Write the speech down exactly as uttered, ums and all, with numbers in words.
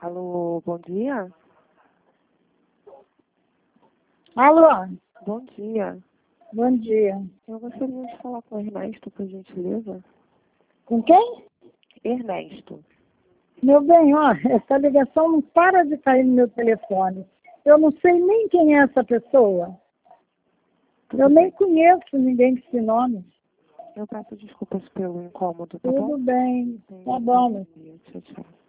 Alô, bom dia? Alô, Bom dia. bom dia. Eu gostaria de falar com o Ernesto, por gentileza. Com quem? Ernesto. Meu bem, ó, essa ligação não para de cair no meu telefone. Eu não sei nem quem é essa pessoa. Eu nem conheço ninguém com esse nome. Eu peço desculpas pelo incômodo, tá Tudo bom? bem, tá bom. Tchau, tchau.